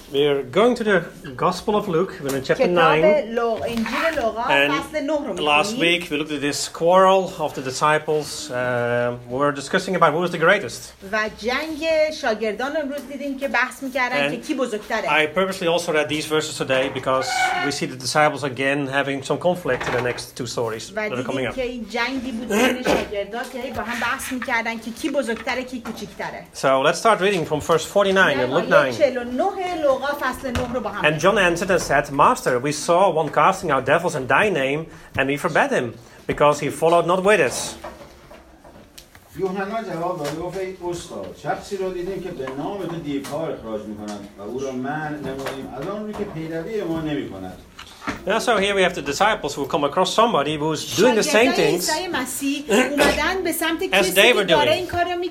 We're going to the Gospel of Luke. We're in chapter 9. And last week we looked at this quarrel of the disciples. We were discussing about who was the greatest. And I purposely also read these verses today because we see the disciples again having some conflict in the next two stories that are coming up. So let's start reading from verse 49 in Luke 9. And John answered and said, Master, we saw one casting out devils in thy name, and we forbade him, because he followed not with us. یوحنا جواب داد گفت ای استاد شخصی را دیدیم که به نام تو دیوها اخراج می‌کند و او را منع نمودیم از آن روی که پیروی ما نمی‌کند. Yeah, so here we have the disciples who come across somebody who's doing the same things as they were doing.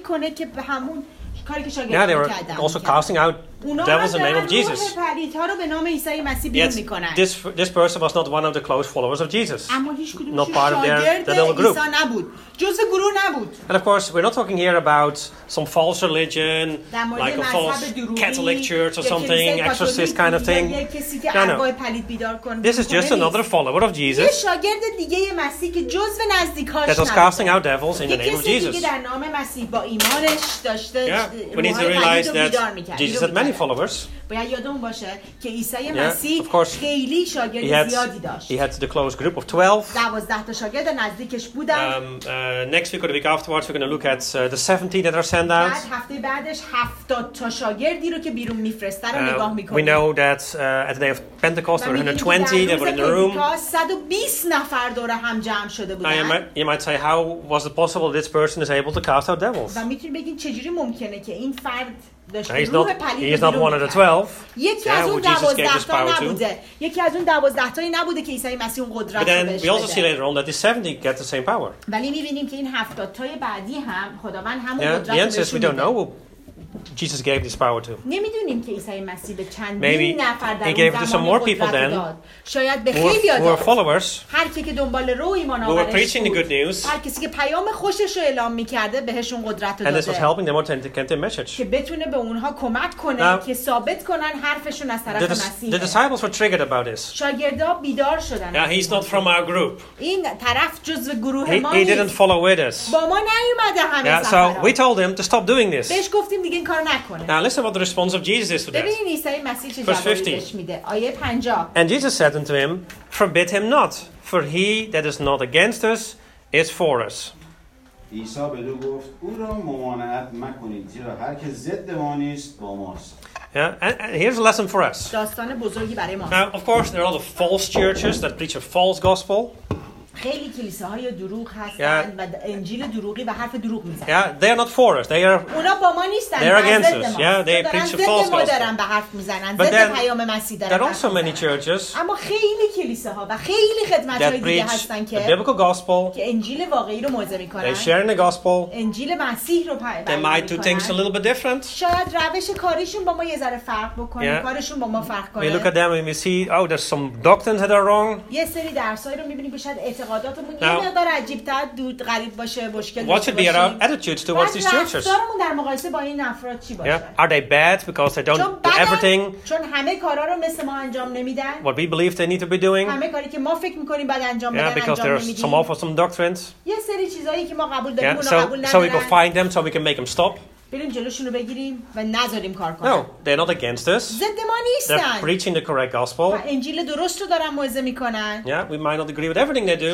Yeah, they were also casting out devils in the name of Jesus. Yet this person was not one of the close followers of Jesus. Not part of their little group. And of course, we're not talking here about some false religion, like a false Catholic church or something, exorcist kind of thing. No. This is just another follower of Jesus that was casting out devils in the name of Jesus. Yeah, we need to realize that Jesus had many followers. Yeah, of course, he had the close group of 12. Next week or the week afterwards, we're going to look at the 70 that are sent out. We know that at the day of Pentecost, there were 120 that were in the room. You might say, how was it possible this person is able to cast out devils? He's not one of the 12. Yeah, who Jesus gave this power to. But then we also see later on that the 70 get the same power. Yeah, the answer is we don't know who Jesus gave this power to. Maybe he gave it to some more people then who were followers, who were preaching the good news, and this was helping them authenticate their message. Now, the disciples were triggered about this. Yeah, he's not from our group. He didn't follow with us. Yeah, so we told him to stop doing this. Now listen what the response of Jesus is to that. Verse 50. And Jesus said unto him, Forbid him not, for he that is not against us is for us. Yeah, and here's a lesson for us. Now, of course, there are a lot of false churches that preach a false gospel. خیلی کلیساهای دروغ هستند و انجیل دروغی و حرف دروغ میزنن. Yeah, they are not for us. They are. اونا با ما نیستن. They are against us. Yeah, they preach a false gospel. دارن به حرف میزنن. ضد پیام مسیح دارن. There are also many churches. اما خیلی کلیساها و خیلی خدمت‌های دیگه هستن که biblical gospel. که انجیل واقعی رو موعظه میکنن. They share in the gospel. انجیل مسیح رو They might do things a little bit different. شاید روش کاریشون با ما یه ذره فرق بکنه. کارشون با ما فرق کنه. We look at them and we see, oh, there's some doctrines that are wrong. یه سری درسایی رو می‌بینیم که شاید Now, what should be our attitudes towards these churches? Yeah. Are they bad because they don't do everything what we believe they need to be doing? Yeah, because there are some awful doctrines. Yeah, so we go find them so we can make them stop. No, they're not against us. They're preaching the correct gospel. Yeah, we might not agree with everything they do.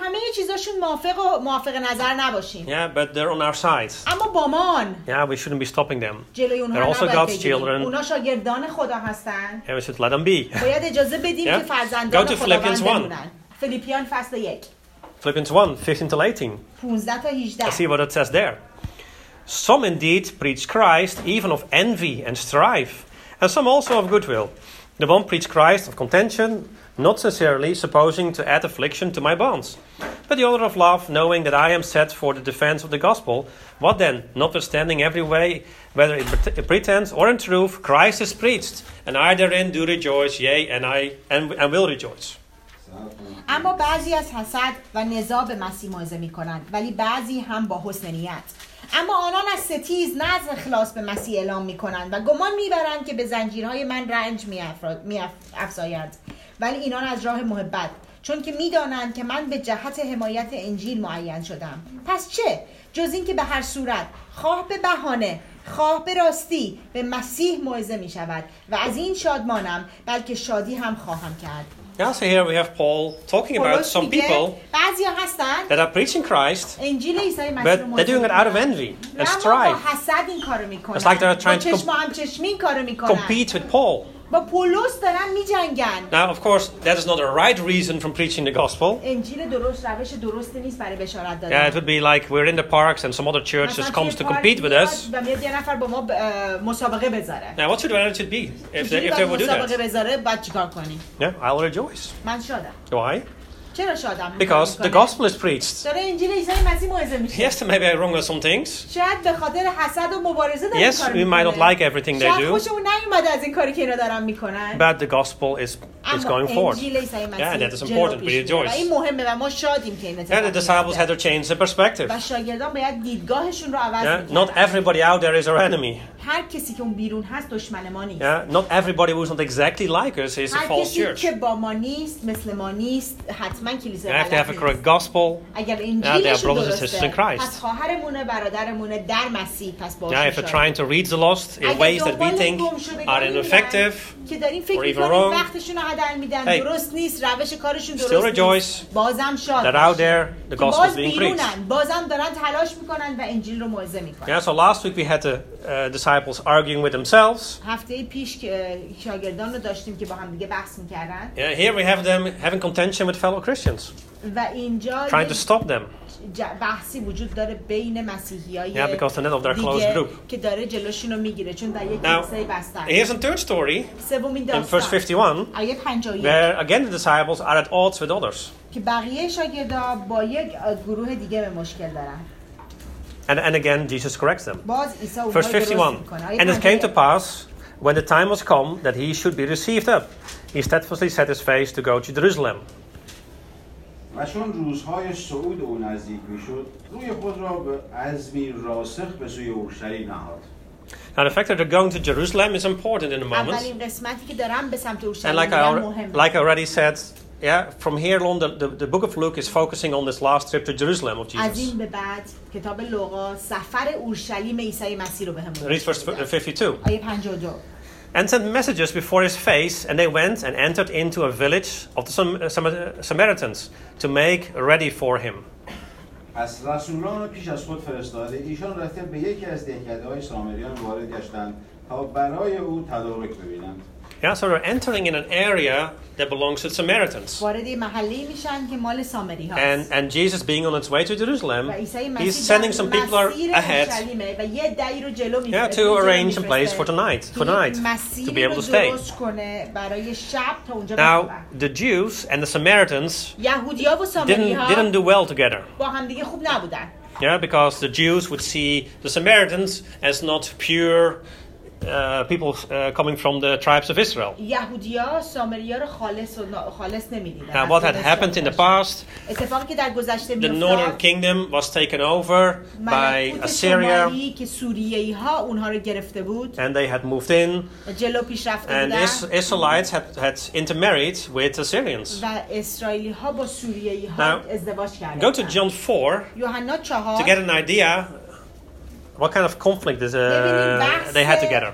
Yeah, but they're on our side. Yeah, we shouldn't be stopping them. They're also God's children. And we should let them be. Yeah? Go to Philippians 1. Philippians 1, 15 to 18. Let's see what it says there. Some indeed preach Christ, even of envy and strife, and some also of goodwill. The one preach Christ of contention, not sincerely, supposing to add affliction to my bonds. But the other of love, knowing that I am set for the defense of the gospel. What then? Notwithstanding every way, whether in pretense or in truth, Christ is preached, and I therein do rejoice, yea, and will rejoice. اما بعضی از حسد و نزاع به مسیح موعظه می‌کنند، ولی بعضی هم با حسن نیت. اما آنان از ستیز نه از اخلاص به مسیح اعلام میکنند و گمان میبرند که به زنجیرهای من رنج میافزایند، ولی اینان از راه محبت، چون که میدانند که من به جهت حمایت انجیل معین شدم. پس چه؟ جز این که به هر صورت خواه به بهانه خواه به راستی به مسیح موعظه می شود و از این شادمانم بلکه شادی هم خواهم کرد. Yeah, so here we have Paul talking about some people that are preaching Christ, but they're doing it out of envy and strife. It's like they're trying to compete with Paul. با پولس دارن می‌جنگن. Now, of course, that is not a right reason from preaching the gospel. انجیل درست روش درست نیست برای بشارت دادن. Yeah, it would be like we're in the parks and some other church just comes to compete with us. و میاد یه نفر با ما مسابقه بذاره. Now, what should our attitude be if they would do that? مسابقه بذاره بعد چیکار کنیم؟ Yeah, I'll rejoice. من شادم. Why? چرا شادم؟ Because the gospel is preached. داره انجیل عیسی مسیح موعظه میشه. Yes, maybe I'm wrong with some things. شاید به خاطر حسد و مبارزه دارن Yes, we might not like everything they do. شاید خوشمون نیومده از این کاری که اینا دارن میکنن. But the gospel is going forward. Yeah, that is important. We rejoice. این مهمه و ما شادیم که این اتفاق. And the disciples had to change the perspective. و شاگردان باید دیدگاهشون رو عوض کنن. Not everybody out there is our enemy. هر کسی که اون بیرون هست دشمن ما نیست. Not everybody who's not exactly like us is a false church. هر کسی که با ما نیست، مثل ما نیست، حتما کلیسا You have to have a correct gospel. اگر انجیلش درسته، in Christ. پس خواهرمونه، برادرمونه در مسیح، پس باشه. If you're trying to reach the lost in ways that we think are ineffective که دارین فکر می‌کنید وقتشون رو هدر میدن، درست نیست، روش کارشون درست نیست، بازم شاد that out there the gospel is being preached. بازم دارن تلاش میکنن و انجیل رو موعظه میکنن. So last week we had the disciples arguing with themselves. هفته پیش که شاگردان رو داشتیم که با هم دیگه بحث میکردن. Here we have them having contention with fellow Christians. و اینجا trying to stop them. بحثی وجود داره بین مسیحیای because they're not of their close group. که داره جلوشون رو میگیره چون در یک کلیسای بستن. Here's a third story. سومین داستان. In verse 51. آیه 51. Where again the disciples are at odds with others. که بقیه شاگردا با یک گروه دیگه به مشکل دارن. And again Jesus corrects them. Verse 51. And it came to pass when the time was come that he should be received up, he steadfastly set his face to go to Jerusalem. و چون روزهای صعود او نزدیک میشد روی خود را به عزمی راسخ به سوی اورشلیم نهاد. Now the fact that they're going to Jerusalem is important in a moment. اولین قسمتی که دارن به سمت اورشلیم میرن like I already said, from here on the book of Luke is focusing on this last trip to Jerusalem of Jesus. از این به بعد کتاب لوقا سفر اورشلیم عیسی مسیح رو بهمون میگه. Read verse 52. آیه 52. And sent messages before his face, and they went and entered into a village of the Samaritans to make ready for him. از رسولان پیش از خود فرستاده ایشان رفته به یکی از دهکده‌های سامریان وارد گشتند تا برای او تدارک ببینند. Yeah, so they're entering in an area that belongs to the Samaritans. And Jesus being on its way to Jerusalem, he's sending some people ahead to arrange a place for tonight, to be able to stay. Now, the Jews and the Samaritans didn't do well together. Yeah, because the Jews would see the Samaritans as not pure people coming from the tribes of Israel. Now, what had happened in the past, the northern kingdom was taken over by Assyria, and they had moved in, and the Israelites had intermarried with Assyrians. Now, go to John 4 to get an idea what kind of conflict they had together.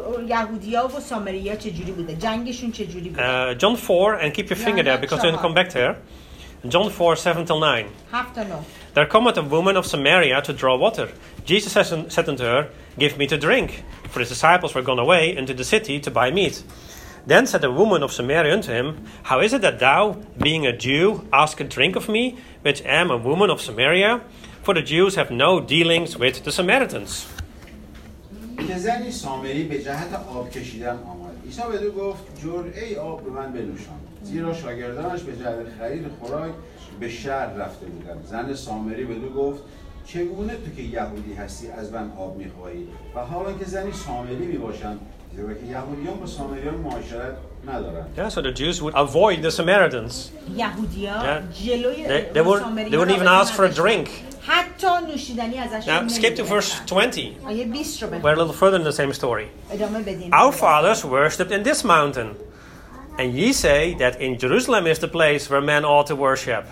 John 4, and keep your finger there because we're going to come back there. John 4, 7-9. There cometh a woman of Samaria to draw water. Jesus said unto her, Give me to drink. For his disciples were gone away into the city to buy meat. Then said the woman of Samaria unto him, How is it that thou, being a Jew, ask a drink of me, which am a woman of Samaria? For the Jews have no dealings with the Samaritans. که زنی سامری به جهت آب کشیدن آمد. عیسی بدو گفت جرعه آب به من بنوشان. زیرا شاگردانش به جهت خرید خوراک به شهر رفته بودند. زن سامری بدو گفت چگونه تو که یهودی هستی از من آب میخواهی؟ و حالا که زنی سامری میباشند زیرا که یهودیان با سامریان معاشرت ندارند. Yeah, so the Jews would avoid the Samaritans. They wouldn't even ask for a drink. حتی نوشیدنی ازش Now skip to verse 20. آیه 20 رو We're a بخونید. little further in the same story. ادامه بدیم. Our fathers worshipped in this mountain, and ye say that in Jerusalem is the place where men ought to worship.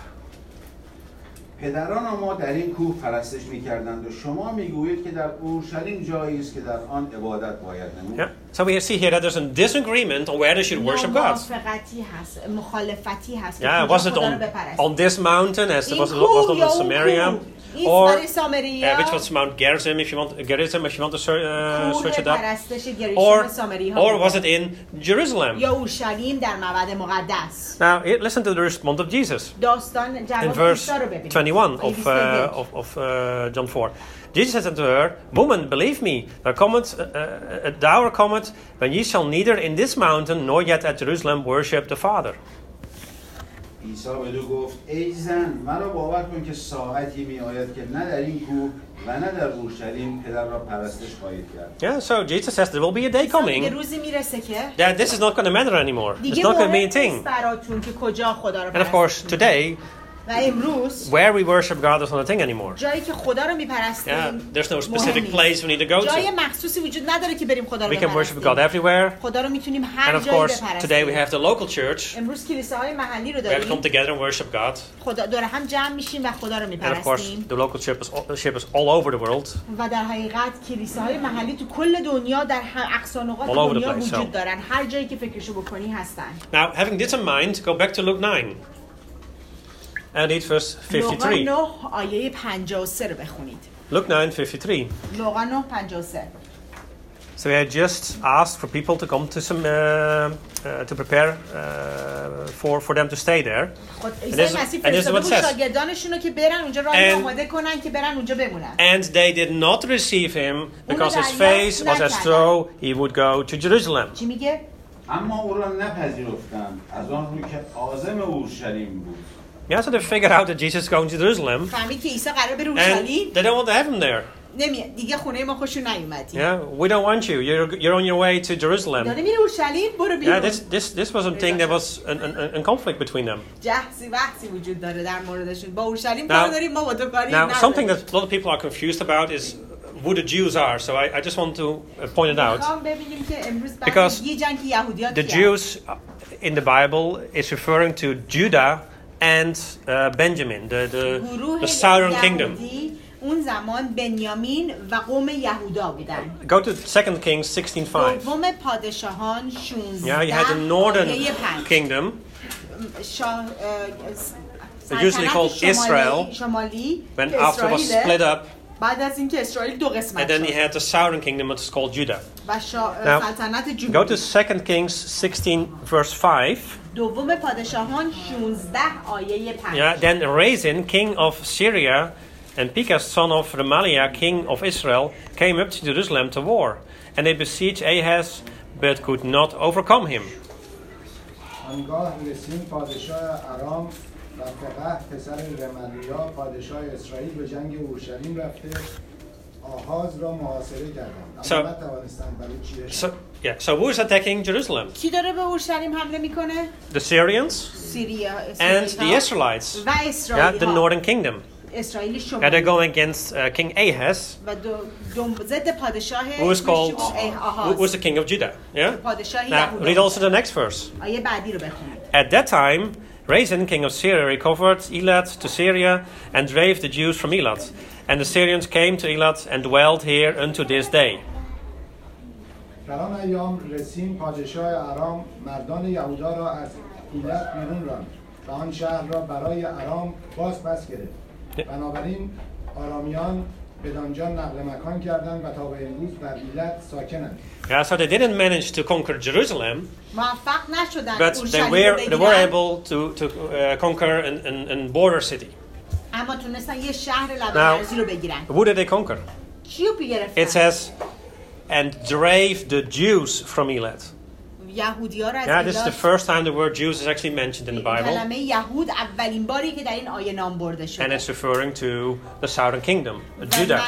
پدران ما در این کوه پرستش می‌کردند و شما میگویید که در اورشلیم جایی است که در آن عبادت باید نمود. Yeah. So we see here that there's a disagreement on where they should worship God. موافقتی هست، مخالفتی هست. Yeah, was it on this mountain, as was it on Samaria, or which was Mount Gerizim, if you want to search it up, or was it in Jerusalem? یا اورشلیم در معبد مقدس. Now listen to the response of Jesus in verse 21 of John 4. Jesus said unto her, Woman, believe me, the hour cometh when ye shall neither in this mountain nor yet at Jerusalem worship the Father. عیسی بدو گفت ای زن مرا باور کن که ساعتی می آید که نه در این کوه و نه در اورشلیم پدر را پرستش خواهید کرد. Yeah, so Jesus says there will be a day coming that this is not going to matter anymore. It's not going to be a thing. And of course, today, where we worship God is not a thing anymore. Yeah, there's no specific place we need to go to. We can worship God everywhere. And of course, today we have the local church. We have to come together and worship God. And of course, the local church is all over the world. All over the place. Now, having this in mind, go back to Luke 9. And read verse 53. Luke 9:53. So we had just asked for people to come to some to prepare for them to stay there. And this is what it says. And they did not receive him because his face was as though he would go to Jerusalem. اما او را نپذیرفتند از آن روی که عازم اورشلیم بود. Yeah, so they figured out that Jesus is going to Jerusalem, and they don't want to have him there. Yeah, we don't want you. You're on your way to Jerusalem. Yeah, this was something that was in conflict between them. Now, something that a lot of people are confused about is who the Jews are. So I just want to point it out. Because the Jews in the Bible is referring to Judah and Benjamin, the southern kingdom. Go to 2 Kings 16:5. Yeah, you had the northern kingdom, usually called Israel, when after it was split up. And then you had the southern kingdom, which is called Judah. Now, go to 2 Kings 16 verse 5. Yeah, then Rezin, king of Syria, and Pekah, son of Remaliah, king of Israel, came up to Jerusalem to war. And they besieged Ahaz, but could not overcome him. So who is attacking Jerusalem? The Syrians and the Israelites. Yeah, the northern kingdom. Yeah, they're going against King Ahaz, who is the king of Judah. Yeah. Now read also the next verse. At that time, Rezin, king of Syria, recovered Elat to Syria and drave the Jews from Elat. And the Syrians came to Elat and dwelled here unto this day. در آن ایام رسین پادشاه ارام مردان یهودا را از ایلت بیرون راند و آن شهر را برای ارام باز پس گرفت. بنابراین آرامیان بدانجا نقل مکان کردند و تا به امروز بر ایلت ساکنند. Yeah, so they didn't manage to conquer Jerusalem, but they were able to conquer an border city. Now, who did they conquer? It says, and drave the Jews from Elat. Yeah, this is the first time the word Jews is actually mentioned in the Bible. And it's referring to the southern kingdom, Judah.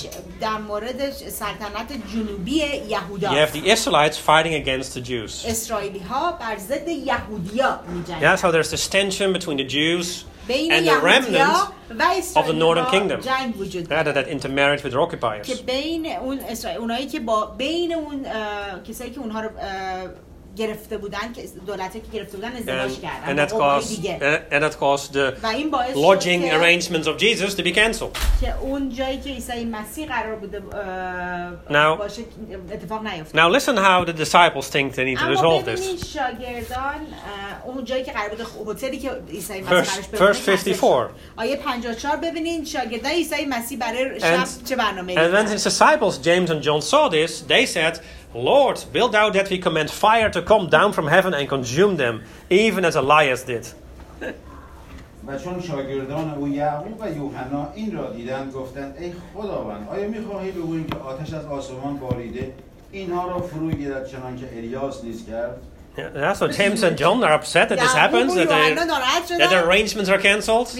You have the Israelites fighting against the Jews. Yeah, so there's this tension between the Jews and the remnant of the northern kingdom that intermarried with their occupiers. که بین اون اونایی که بین اون کسایی که اونها رو گرفته بودن که دولتی که گرفته بودن ازدواج کردن and that caused the lodging arrangements of Jesus to be cancelled. که اون جایی که عیسی مسیح قرار بوده باشه اتفاق نیفتاد. Now listen how the disciples think they need to resolve this. شاگردان اون جایی که قرار بوده هتلی که عیسی مسیح Verse 54. آیه 54 ببینید شاگردان عیسی مسیح برای شب چه برنامه‌ای داشتن. And when his disciples James and John saw this, they said, Lord, wilt thou that we command fire to come down from heaven and consume them, even as Elias did? و چون شاگردان او یعقوب و یوحنا این را دیدند گفتند ای خداوند آیا می‌خواهی بگوییم که آتش از آسمان باریده اینها را فرو گیرد چنانکه الیاس نیز کرد؟ Yeah, so James and John are upset that this happens, that the arrangements are cancelled.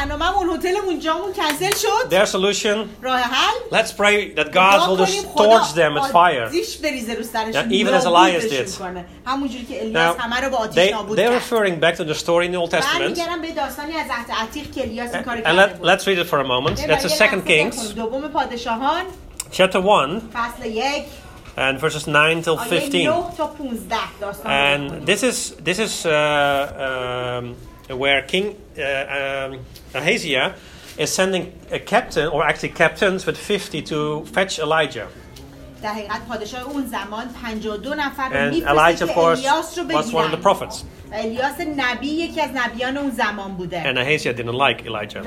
Their solution, let's pray that God will just torch them with fire, even as Elias did. Now, they're referring back to the story in the Old Testament. And let's read it for a moment. That's the 2 Kings, chapter 1. And verses 9 till 15. And this is where King Ahaziah is sending a captain, or actually captains, with 50 to fetch Elijah. And Elijah, of course, was one of the prophets. And Ahaziah didn't like Elijah.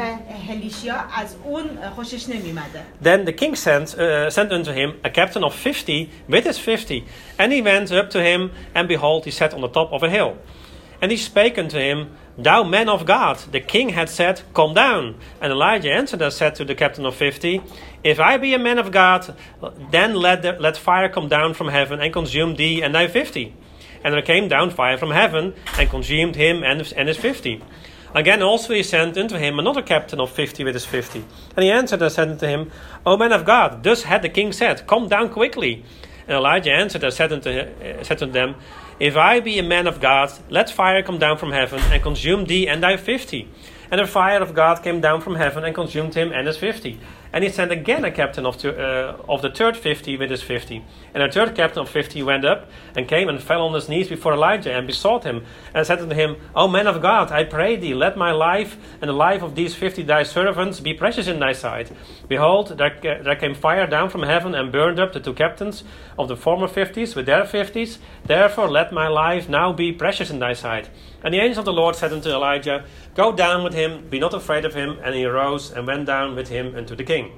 Then the king sent unto him a captain of 50 with his 50. And he went up to him, and behold, he sat on the top of a hill. And he spake unto him, Thou man of God, the king had said, Come down. And Elijah answered and said to the captain of 50, If I be a man of God, then let fire come down from heaven and consume thee and thy 50. And there came down fire from heaven and consumed him and his 50. Again also he sent unto him another captain of 50 with his 50. And he answered and said unto him, O man of God, thus had the king said, Come down quickly. And Elijah answered and said unto them, If I be a man of God, let fire come down from heaven and consume thee and thy 50. And the fire of God came down from heaven and consumed him and his 50. And he sent again a captain of the third 50 with his 50. And the third captain of 50 went up and came and fell on his knees before Elijah and besought him and said unto him, O man of God, I pray thee, let my life and the life of these 50 thy servants be precious in thy sight. Behold, there came fire down from heaven and burned up the two captains of the former 50s with their 50s. Therefore let my life now be precious in thy sight. And the angel of the Lord said unto Elijah, Go down with him, be not afraid of him. And he arose and went down with him unto the king.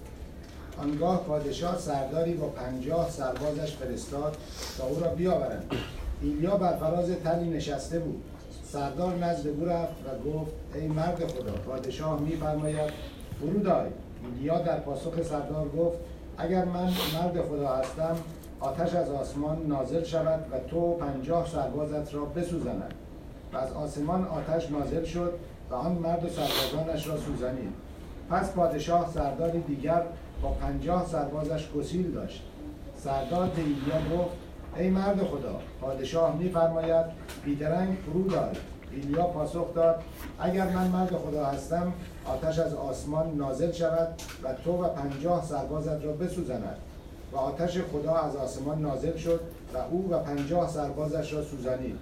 آنگاه پادشاه سرداری با 50 سربازش فرستاد تا او را بیاورند. ایلیا بر فراز تلی نشسته بود. سردار نزد او رفت و گفت ای مرد خدا پادشاه می‌فرماید فرود آی. ایلیا در پاسخ سردار گفت اگر من مرد خدا هستم آتش از آسمان نازل شود و تو 50 سربازت را بسوزاند. و از آسمان آتش نازل شد و آن مرد و سربازانش را سوزانید. پس پادشاه سرداری دیگر با 50 سربازش گسیل داشت. سردار به ایلیا گفت ای مرد خدا پادشاه می‌فرماید بیدرنگ فرود آی. ایلیا پاسخ داد اگر من مرد خدا هستم آتش از آسمان نازل شود و تو و 50 سربازت را بسوزاند. و آتش خدا از آسمان نازل شد و او و 50 سربازش را سوزانید.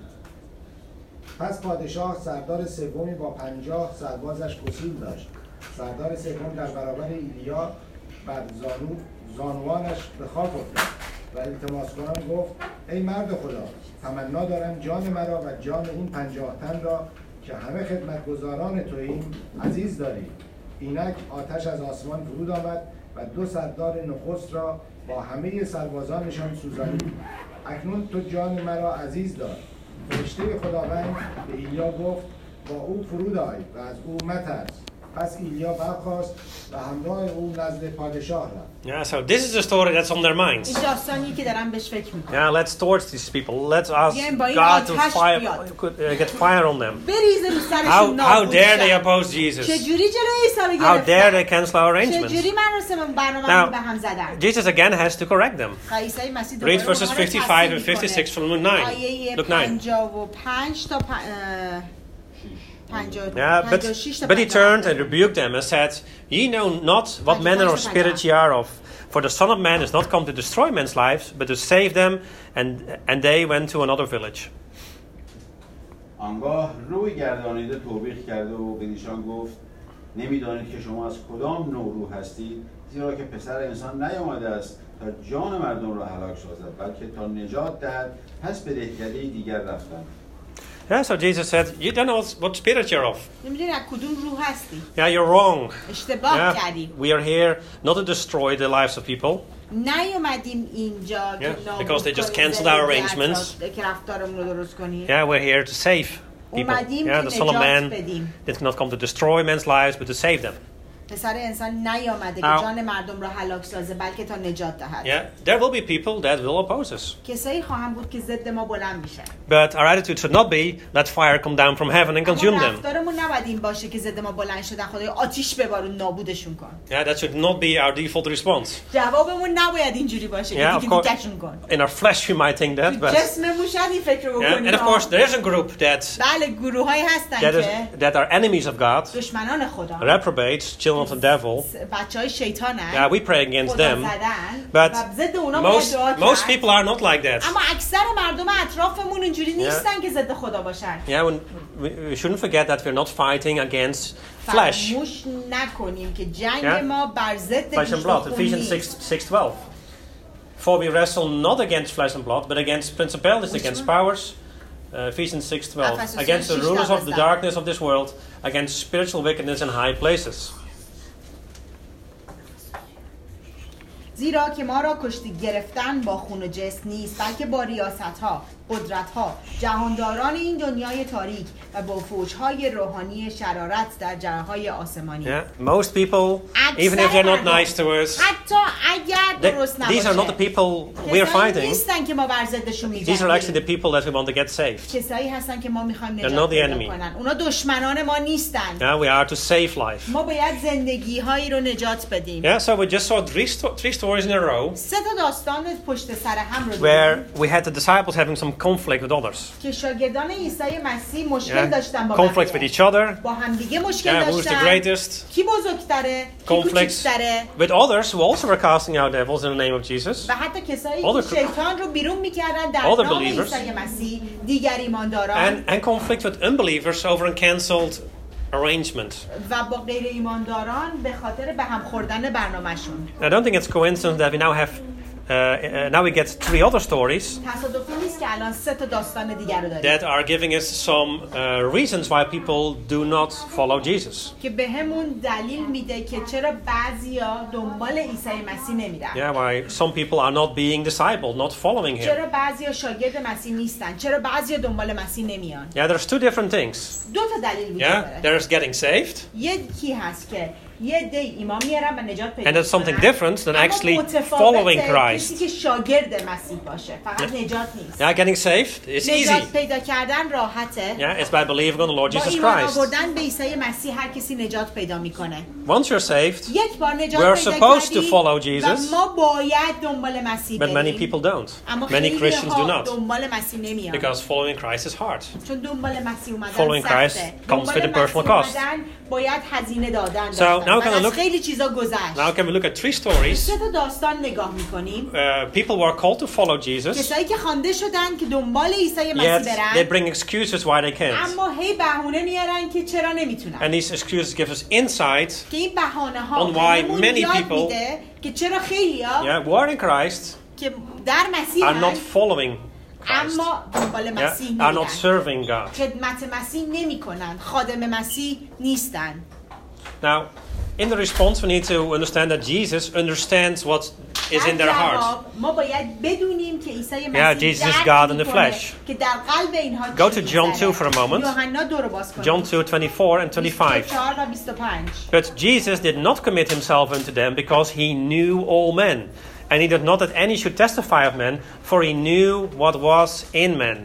پس پادشاه سردار سومی با 50 سربازش گسیل داشت. سردار سوم در برابر ایلیا بر زانوانش به خاک افتاد و التماس کنان گفت ای مرد خدا تمنا دارم جان مرا و جان این 50 تن را که همه خدمتگزاران توییم عزیز داریم. اینک آتش از آسمان فرود آمد و 2 سردار نخست را با همه سربازانشان سوزانید. اکنون تو جان مرا عزیز دار. فرشته خداوند به ایلیا گفت با او فرود آی و از او مترس. پس ایلیا برخاست و همراه او نزد پادشاه رفت. Yeah, so this is the story that's on their minds. این داستانی که دارن بهش فکر میکنن. Yeah, let's torch these people. Let's ask God to get fire on them. بریزه رو سرشون How dare they oppose Jesus? چجوری جلوی عیسی رو گرفتن؟ How dare they cancel our arrangements? چجوری برنامه‌مون به هم زدن؟ Jesus again has to correct them. Read verses 55 and 56 from Luke 9. آیه 55 تا But he turned and rebuked them and said, Ye know not what manner of spirit ye are of. For the Son of Man is not come to destroy men's lives, but to save them. And they went to another village. آنگاه روی گردانیده توبیخ کرد و به ایشان گفت نمیدانید که شما از کدام نوع روح هستید، زیرا که پسر انسان نیامده است تا جان مردم را هلاک سازد بلکه تا نجات دهد. پس به دهکده دیگر رفتند. Yeah, so Jesus said, you don't know what spirit you're of. Yeah, you're wrong. Yeah, we are here not to destroy the lives of people. Yeah, because they just canceled our arrangements. Yeah, we're here to save people. Yeah, the Son of Man did not come to destroy men's lives, but to save them. پسر انسان نیامده که جان مردم را هلاک سازه بلکه تا نجات دهد. Yeah, there will be people that will oppose us. کسایی خواهند بود که ضد ما بلند میشن. But our attitude should not be let fire come down from heaven and consume them. رفتارمون نباید این باشه که ضد ما بلند شدن خدای آتش ببارون نابودشون کن. Yeah, that should not be our default response. جوابمون نباید اینجوری باشه که دیگه دیگه‌شون کن. In our flesh we might think that, but جسممون شاید این فکر رو بکنیم. And of course there is a group that بله گروهایی هستن که that are enemies of God. دشمنان خدا. Reprobates, children of the devil. بچهای شیطانن. Yeah, we pray against them. But most people are not like that. اما اکثر مردم اطرافمون اینجوری نیستن که ضد خدا باشن. Yeah, we shouldn't forget that we're not fighting against flesh. فراموش نکنیم که جنگ ما بر ضد flesh and blood. Ephesians 6:12. For we wrestle not against flesh and blood, but against principalities, against powers. Ephesians 6:12. Against the rulers of the darkness of this world, against spiritual wickedness in high places. زیرا که ما را کشتی گرفتن با خون و جسم نیست بلکه با ریاست‌ها، قدرت‌ها، جهانداران این دنیای تاریک و با فوج‌های روحانی شرارت در جاهای آسمانی. Most people, even if they're not nice to us, حتی اگر درست نباشه. These are not the people we are fighting. نیستن که ما بر ضدشون می‌جنگیم. These are actually the people that we want to get saved. کسایی هستن که ما می‌خوایم نجات پیدا کنن. اونا دشمنان ما نیستن. Yeah, we are to save life. ما باید زندگی‌هایی رو نجات بدیم. Yeah, so we just saw three stories in a row. سه تا داستان پشت سر هم رو where we had the disciples having some conflict with others. که شاگردان عیسی مسیح مشکل داشتن با conflict with each other. با هم دیگه مشکل داشتن. Who's the greatest? کی بزرگتره؟ Conflicts with others who also were casting out devils in the name of Jesus. و حتی کسایی که شیطان رو بیرون می‌کردن در نام عیسی مسیح دیگر ایمانداران. And conflict with unbelievers over a cancelled arrangement. و با غیر ایمانداران به خاطر به هم خوردن برنامه‌شون. I don't think it's coincidence that we now have now we get three other stories that are giving us some reasons why people do not follow Jesus. Yeah, why some people are not being discipled, not following him. Yeah, there's two different things. Yeah, there's getting saved. And that's something different than actually following Christ. Yeah, getting saved is easy. Yeah, it's by believing on the Lord Jesus Christ. Once you're saved, we're supposed to follow Jesus, but many people don't. Many Christians do not. Because following Christ is hard. Following Christ comes with a personal cost. So now can we look at three stories. People were called to follow Jesus. Yet they bring excuses why they can't. And these excuses give us insight on why many people who are in Christ are not following Christ. Are not serving God. Now, in the response, we need to understand that Jesus understands what is in their heart. Yeah, Jesus is God in the flesh. Go to John 2 for a moment. John 2:24 and 25. But Jesus did not commit himself unto them because he knew all men. And he did not that any should testify of men, for he knew what was in men.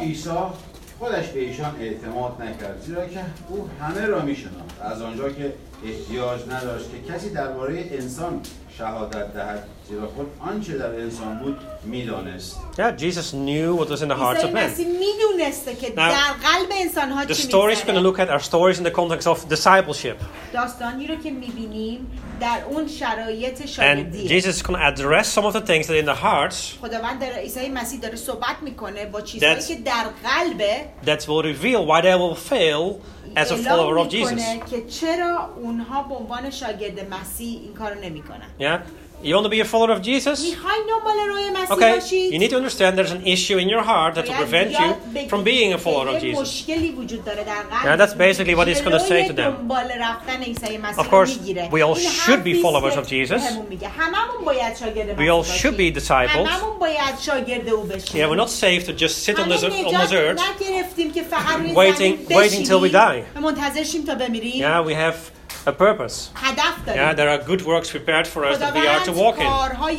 خودش به ایشان اعتماد نکرد زیرا که او همه را میشناخت از آنجا که احتیاج نداشت که کسی درباره انسان شهادت دهد زیرا خود آنچه در انسان بود میدانست. Yeah, Jesus knew what was in the hearts of men. میدونسته که در قلب انسان‌ها چی The stories we're going to look at are stories in the context of discipleship. داستانی رو که می‌بینیم در اون شرایط And شاگردی. Jesus is going to address some of the things that in the hearts خداوند در عیسی مسیح داره صحبت میکنه با چیزهایی که در قلبه that will reveal why they will fail as a follower of Jesus. که چرا اونها به عنوان شاگرد مسیح این کارو نمیکنن. Yeah? You want to be a follower of Jesus? Okay, you need to understand there's an issue in your heart that will prevent you from being a follower of Jesus. Yeah, that's basically what he's going to say to them. Of course, we all should be followers of Jesus. We all should be disciples. Yeah, we're not saved to just sit on this earth waiting till we die. Yeah, we have a purpose. Yeah, there are good works prepared for us that we are to walk in.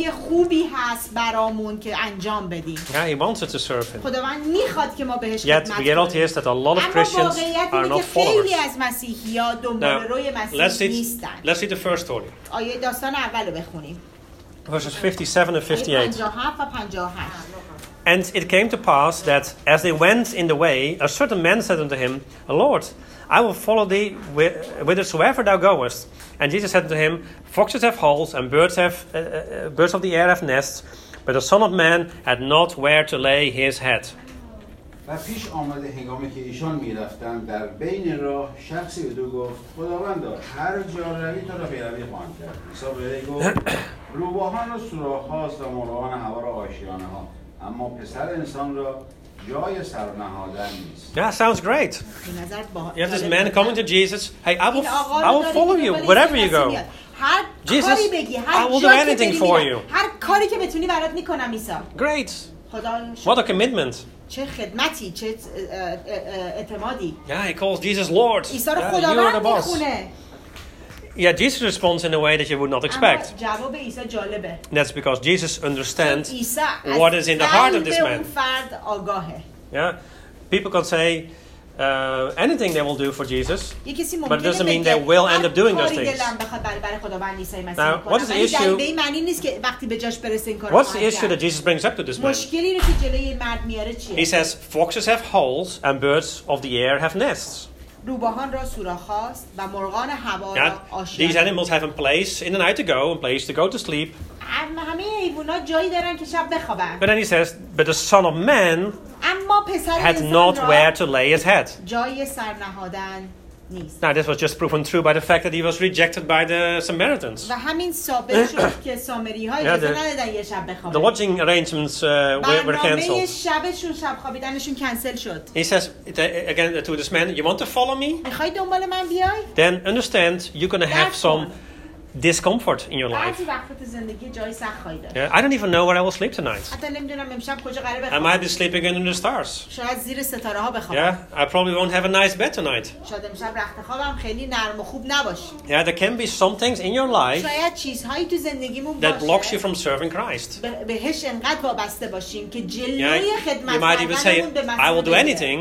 Yeah, he wants us to serve him. Yet the reality is that a lot of Christians are not followers. Now, let's see the first story. Verses 57 and 58. And it came to pass that as they went in the way, a certain man said unto him, Lord, I will follow thee whithersoever thou goest. And Jesus said unto him, Foxes have holes, and birds of the air have nests, but the Son of Man had not where to lay his head. و پیش آمده هنگامی که ایشان می‌رفتند در بین راه شخصی به او گفت خداوندا هر جا روی تو را پیروی خواهم کرد. عیسی به وی گفت روباهان و سوراخ‌هاست و مرغان هوا را آشیانه‌ها، اما پسر انسان را جای سرنهادن نیست. Yeah, sounds great. You have this man coming to Jesus. Hey, I will follow you wherever you go. Jesus, I will do anything for you. هر کاری که بتونی برات میکنم عیسی. Great. What a commitment. چه خدمتی، چه اعتمادی. Yeah, he calls Jesus Lord. عیسی رو خداوند میخونه. Yeah, Jesus responds in a way that you would not expect. جواب عیسی جالبه. That's because Jesus understands what is in the heart of this man. Yeah, people can say anything they will do for Jesus, but it doesn't mean they will end up doing those things. Now, what is the issue? What's the issue that Jesus brings up to this man? He says, foxes have holes and birds of the air have nests. These animals have a place in the night to go, a place to go to sleep. But then he says, but the Son of Man had not where to lay his head. Now this was just proven true by the fact that he was rejected by the Samaritans. The lodging arrangements were cancelled. He says again to this man, you want to follow me? Then understand you're going to have some discomfort in your life. Yeah, I don't even know where I will sleep tonight. I might be sleeping under the stars. Yeah, I probably won't have a nice bed tonight. Yeah, there can be some things in your life that blocks you from serving Christ. Yeah, you might even say, I will do anything.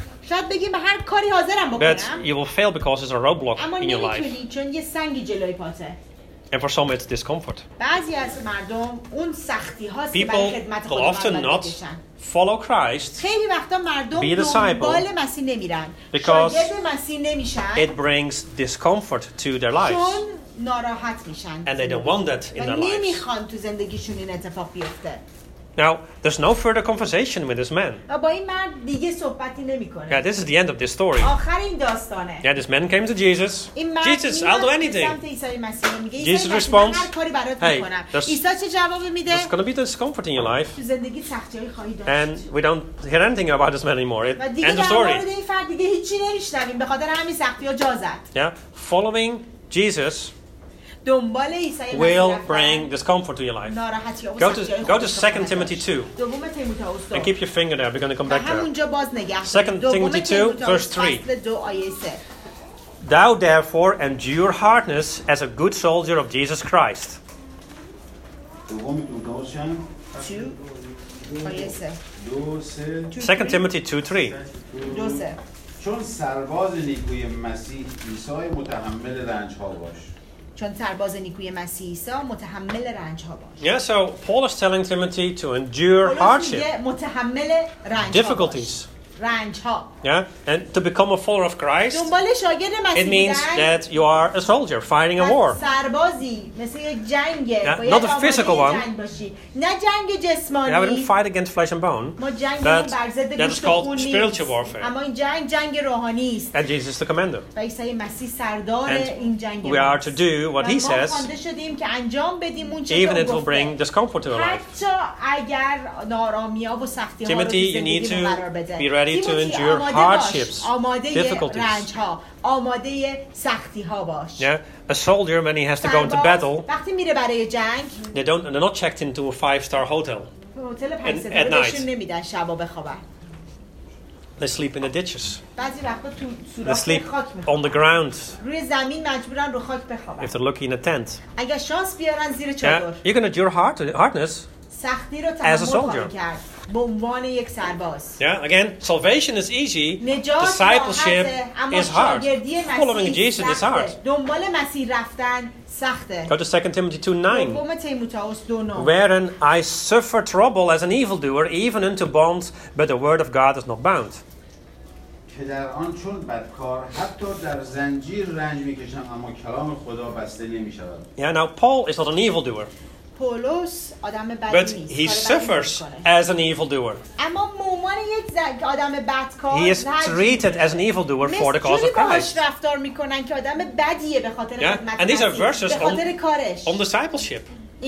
But you will fail because there's a roadblock in your life. And for some it's discomfort. People will often not follow Christ, be a disciple, because it brings discomfort to their lives. And they don't want that in their lives. Now, there's no further conversation with this man. Yeah, this is the end of this story. Yeah, this man came to Jesus. Jesus, I'll do anything. Jesus responds, hey, there's going to be discomfort in your life. And we don't hear anything about this man anymore. End of story. Yeah, following Jesus will bring discomfort to your life. Go to 2 Timothy 2. And keep your finger there. We're going to come back there. 2 Timothy 2, verse 3. Thou therefore endure hardness as a good soldier of Jesus Christ. 2 Timothy 2, 3. چون سرباز نیکوی مسیح عیسی متحمل رنج ها باش. چون سرباز نیکوی مسیح عیسی متحمل رنج ها باش. Yeah, so Paul is telling Timothy to endure hardship, متحمل رنج difficulties. Yeah, and to become a follower of Christ, it means that you are a soldier fighting a war. Yeah, not a physical one. Yeah, we don't fight against flesh and bone. But that is called spiritual warfare. And Jesus is the commander. And we are to do what he says, even if it will bring discomfort to our life. Timothy, you need to be ready to endure hardships, difficulties. Yeah, a soldier, when he has to go into battle, they're not checked into a 5-star hotel at night. They sleep in the ditches. They sleep on the ground. If they're lucky in a tent. Yeah, you can endure hardness as a soldier. Yeah, again, salvation is easy. Discipleship is hard. Following Jesus is hard. Go to 2 Timothy 2:9. Wherein I suffer trouble as an evildoer, even unto bonds, but the word of God is not bound. که در آن چون بدکار حتی در زنجیر رنج میکشم اما کلام خدا بسته نمیشود. Yeah, now Paul is not an evildoer. But he suffers as an evildoer. He is treated as an evildoer for the cause of Christ. Yeah? And these are verses on discipleship.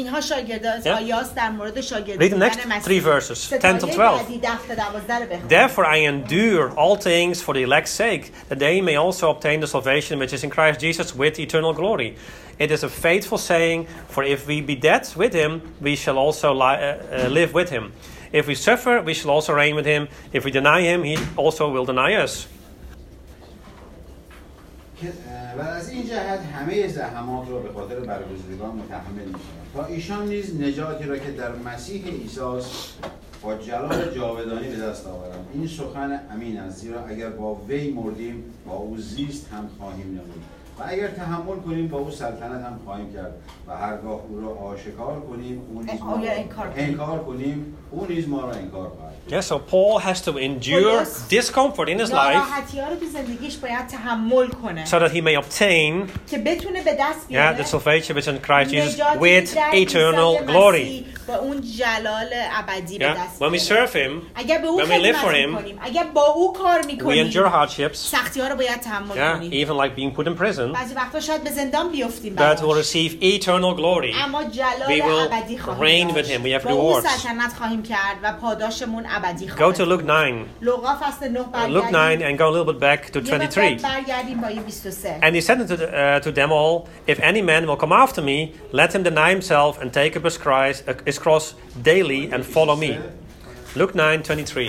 Read the next 3 verses, 10 to 12. Therefore I endure all things for the elect's sake, that they may also obtain the salvation which is in Christ Jesus with eternal glory. It is a faithful saying, for if we be dead with him, we shall also live with him. If we suffer, we shall also reign with him. If we deny him, he also will deny us. و از این جهت همه زحمات را به خاطر برگزیدگان متحمل می‌شوند تا ایشان نیز نجاتی را که در مسیح عیسی با جلال جاودانی به دست آورند. این سخن امین است، زیرا اگر با وی مردیم با او زیست هم خواهیم نمود و اگر تحمل کنیم با او سلطنت هم خواهیم کرد و هرگاه او را آشکار کنیم او نیز ما را انکار کنیم او نیز ما را انکار خواهد. Yeah, so Paul has to endure discomfort in his life so that he may obtain the salvation which is in Christ Jesus with eternal glory. Yeah? When we serve him, when we live for him, we endure hardships, even like being put in prison, but we'll receive eternal glory. We will reign with him. We have rewards. Go to Luke 9. Luke 9 and go a little bit back to 23. And he said to them all, if any man will come after me, let him deny himself and take up his cross daily and follow me. Luke 9:23.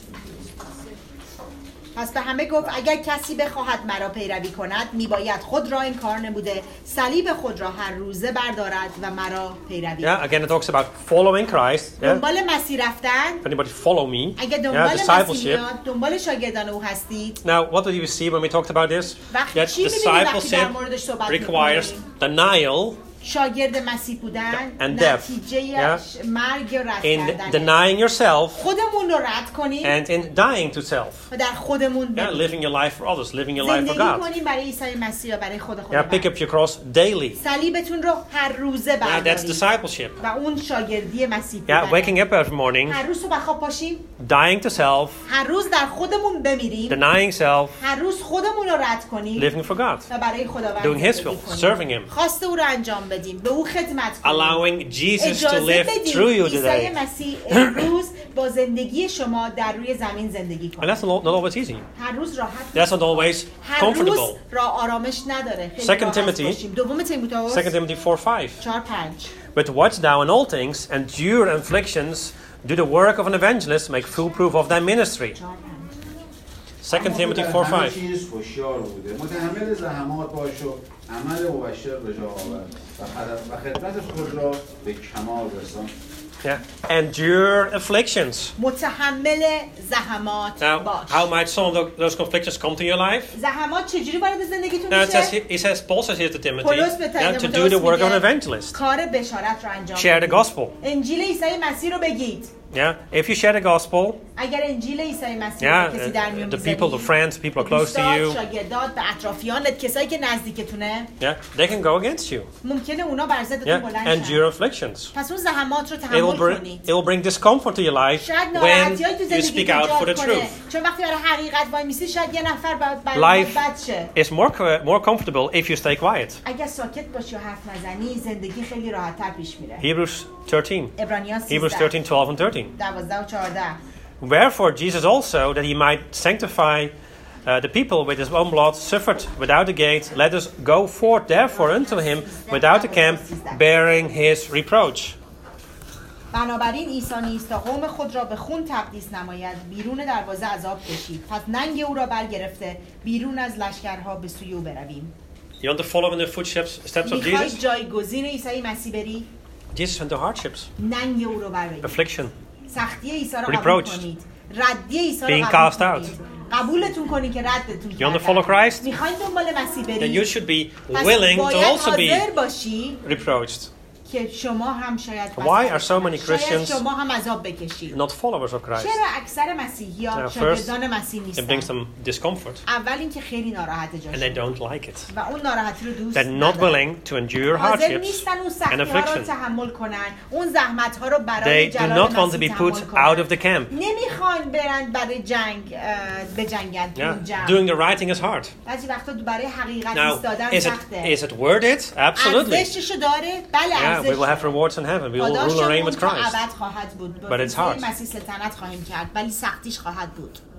پس به همه گفت اگر کسی بخواهد مرا پیروی کند میباید خود را انکار نموده صلیب خود را هر روزه بردارد و مرا پیروی کند. Yeah, again it talks about following Christ. دنبال مسیح رفتن. If anybody follow me. اگر دنبال مسیح میاد دنبال شاگردان او هستید. Now what did you see when we talked about this? That discipleship requires denial. شاگرد مسیح بودن نتیجه مرگ رد کردن. In denying yourself. خودمون رو رد کنیم. And in dying to self. و در خودمون بمونیم. Living your life for others, living your life for God. زندگی کنیم برای عیسی مسیح و برای خود خودمون. Pick up your cross daily. صلیبتون رو هر روزه بردارید. That's discipleship. و اون شاگردی مسیح بودن. Waking up every morning. هر روز صبح خواب پاشیم. Dying to self. هر روز در خودمون بمیریم. Denying self. هر روز خودمون رو رد کنیم. Living for God. و برای خداوند doing his will, serving him. خواست او رو انجام بدیم. به او خدمت کنیم. Allowing Jesus to live through you today. عیسی مسیح امروز با زندگی شما در روی زمین زندگی کنه. And that's not always easy. هر روز راحت. That's not always comfortable. هر روز آرامش نداره. 2 دوم تیموتائوس 4:5. 4:5. But watch thou in all things, endure afflictions, do the work of an evangelist, make full proof of thy ministry. 2 Timothy 4:5. متحمل زحمات باش و عمل مبشر به جا آور و خدمت خود را به کمال رسان Yeah. Endure afflictions. متحمل زحمات باش. Now, how might some of those conflicts come to your life? زحمات چجوری وارد زندگیتون میشه؟ Paul says here to Timothy, to do the work of an evangelist. کار بشارت رو انجام Share the gospel. انجیل عیسی مسیح رو بگید. Yeah, if you share the gospel, اگر انجیل عیسی مسیح رو کسی در میون the people, the friends, people are close to you. شاگردات، به اطرافیانت، کسایی که نزدیکتونه. Yeah, they can go against you. ممکنه اونا بر ضدتون بلند شن. Endure afflictions. پس اون زحمات رو تحمل کنید. It will bring discomfort to your life when you speak out for the truth. چون وقتی برای حقیقت وای میسی شاید یه نفر برای بد شه. It's more comfortable if you stay quiet. اگه ساکت باشی و حرف نزنی زندگی خیلی راحت‌تر پیش میره. Hebrews 13. Hebrews 13, 12 and 13. 12 و 14. Wherefore Jesus also, that he might sanctify the people with his own blood, suffered without the gate. Let us go forth therefore unto him without the camp, bearing his reproach. بنابراین عیسی نیست تا قوم خود را به خون تقدیس نماید، بیرون دروازه عذاب کشید. پس ننگ او را برگرفته بیرون از لشکرها به سوی او برویم. You want to follow in the footsteps of Jesus? میخوای جایگزین عیسی مسیح بری؟ Jesus went to hardships. ننگ او رو برگرفت. Affliction. سختی عیسی را قبول کنید. ردی عیسی را قبول کنید. قبولتون کنید که ردتون کردن. You want to follow Christ? میخواید دنبال مسیح برید. Then you should be willing to also be reproached. که شما هم شاید Why are so many Christians شما هم عذاب بکشید. not followers of Christ? چرا اکثر مسیحیان شاگردان مسیح نیستن؟ It brings them discomfort. اول اینکه خیلی ناراحت جاشون. And they don't like it. و اون ناراحتی رو دوست ندارن. They're not willing to endure hardships and affliction. تحمل کنن. اون زحمت ها رو برای جلال مسیح تحمل کنن. They do not want to be put out of the camp. نمیخوان برن برای جنگ بجنگن. Doing the right thing is hard. بعضی وقتا برای حقیقت ایستادن سخته. Is it worth it? Absolutely. ارزششو داره؟ بله. We will have rewards in heaven. We will rule and reign with Christ. But it's hard. مسیح سلطنت خواهیم کرد ولی سختیش خواهد بود.